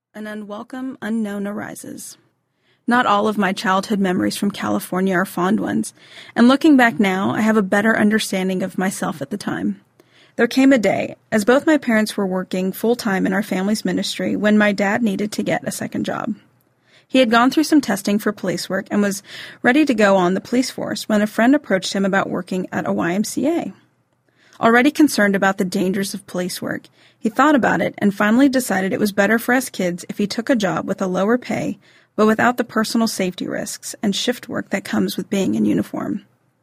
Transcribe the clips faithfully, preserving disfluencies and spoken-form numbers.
An unwelcome unknown arises. Not all of my childhood memories from California are fond ones, and looking back now, I have a better understanding of myself at the time. There came a day, as both my parents were working full-time in our family's ministry, when my dad needed to get a second job. He had gone through some testing for police work and was ready to go on the police force when a friend approached him about working at a Y M C A. Already concerned about the dangers of police work, he thought about it and finally decided it was better for us kids if he took a job with a lower pay, but without the personal safety risks and shift work that comes with being in uniform.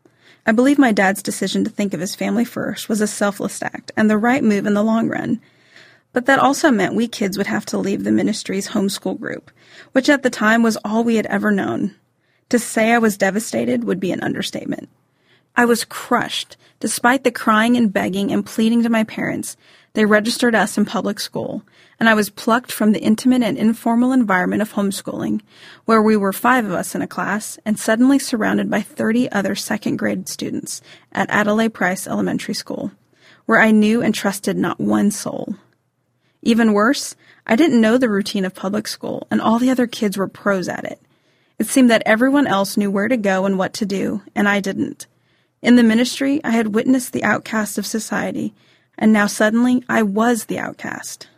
I believe my dad's decision to think of his family first was a selfless act and the right move in the long run. But that also meant we kids would have to leave the ministry's homeschool group, which at the time was all we had ever known. To say I was devastated would be an understatement. I was crushed. Despite the crying and begging and pleading to my parents, they registered us in public school, and I was plucked from the intimate and informal environment of homeschooling, where we were five of us in a class, and suddenly surrounded by thirty other second-grade students at Adelaide Price Elementary School, where I knew and trusted not one soul. Even worse, I didn't know the routine of public school, and all the other kids were pros at it. It seemed that everyone else knew where to go and what to do, and I didn't. In the ministry, I had witnessed the outcast of society, and now suddenly I was the outcast.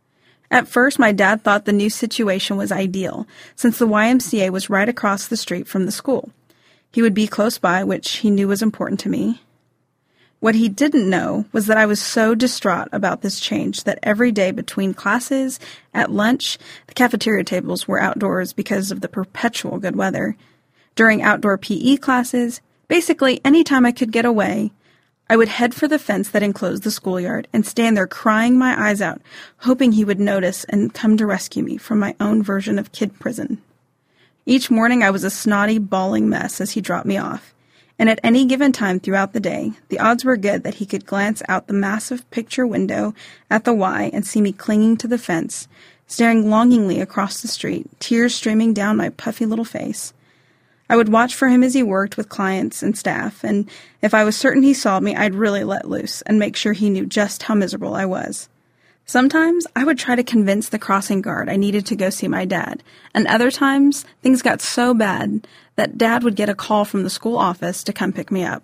At first, my dad thought the new situation was ideal, since the Y M C A was right across the street from the school. He would be close by, which he knew was important to me. What he didn't know was that I was so distraught about this change that every day between classes, at lunch, the cafeteria tables were outdoors because of the perpetual good weather, during outdoor P E classes, basically, any time I could get away, I would head for the fence that enclosed the schoolyard and stand there crying my eyes out, hoping he would notice and come to rescue me from my own version of kid prison. Each morning I was a snotty, bawling mess as he dropped me off, and at any given time throughout the day, the odds were good that he could glance out the massive picture window at the Y and see me clinging to the fence, staring longingly across the street, tears streaming down my puffy little face. I would watch for him as he worked with clients and staff, and if I was certain he saw me, I'd really let loose and make sure he knew just how miserable I was. Sometimes I would try to convince the crossing guard I needed to go see my dad, and other times things got so bad that Dad would get a call from the school office to come pick me up.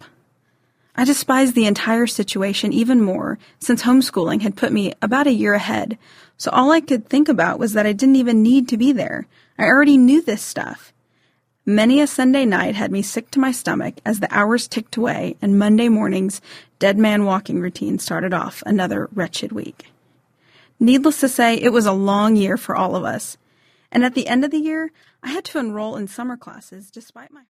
I despised the entire situation even more since homeschooling had put me about a year ahead, so all I could think about was that I didn't even need to be there. I already knew this stuff. Many a Sunday night had me sick to my stomach as the hours ticked away and Monday morning's dead man walking routine started off another wretched week. Needless to say, it was a long year for all of us, and at the end of the year, I had to enroll in summer classes despite my